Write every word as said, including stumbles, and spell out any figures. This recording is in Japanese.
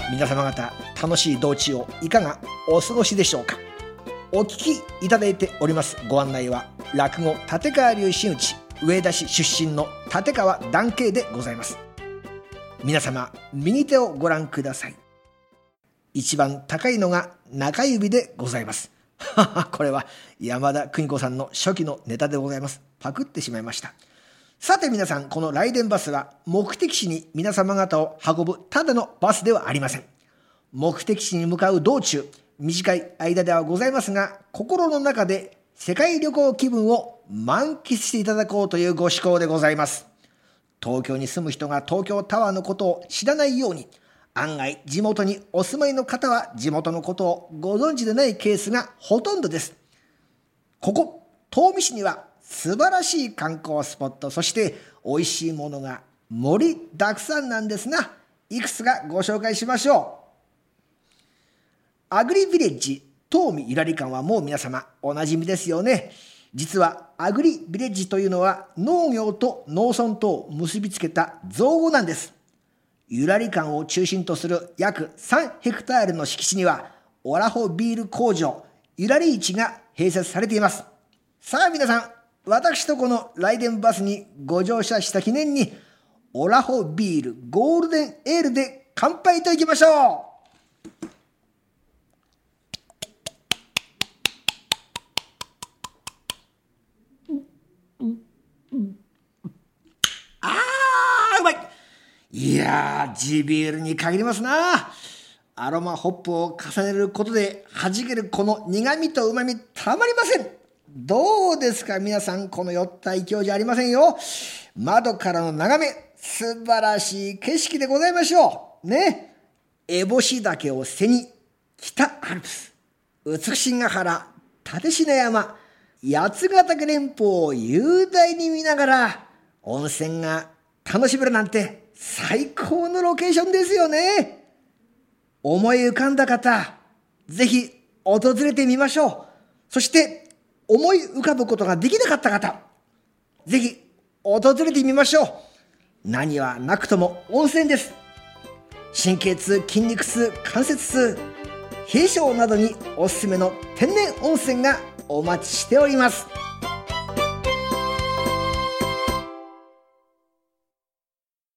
皆様方、楽しい道中をいかがお過ごしでしょうか。お聞きいただいておりますご案内は、落語立川流真打上田市出身の立川談慶でございます。皆様、右手をご覧ください。一番高いのが中指でございます。これは山田邦子さんの初期のネタでございます。パクってしまいました。さて皆さん、この雷電バスは目的地に皆様方を運ぶただのバスではありません。目的地に向かう道中、短い間ではございますが、心の中で世界旅行気分を満喫していただこうというご趣向でございます。東京に住む人が東京タワーのことを知らないように、案外地元にお住まいの方は地元のことをご存知でないケースがほとんどです。ここ東御市には素晴らしい観光スポット、そして美味しいものが盛りだくさんなんですが、いくつかご紹介しましょう。アグリビレッジ東御ゆらり館はもう皆様おなじみですよね。実はアグリビレッジというのは農業と農村とを結びつけた造語なんです。ゆらり館を中心とする約さんヘクタールの敷地にはオラホビール工場ゆらり市が併設されています。さあ皆さん、私とこの雷電バスにご乗車した記念にオラホビールゴールデンエールで乾杯といきましょう。あーうまい。いやー、地ビールに限りますな。アロマホップを重ねることで弾けるこの苦みと旨みたまりません。どうですか皆さん、この酔った勢いじゃありませんよ。窓からの眺め、素晴らしい景色でございましょうね。烏帽子岳を背に北アルプス、美ヶ原、立科山、八ヶ岳連峰を雄大に見ながら温泉が楽しめるなんて最高のロケーションですよね。思い浮かんだ方、ぜひ訪れてみましょう。そして思い浮かぶことができなかった方、ぜひ訪れてみましょう。何はなくとも温泉です。神経痛、筋肉痛、関節痛、冷え性などにおすすめの天然温泉がお待ちしております。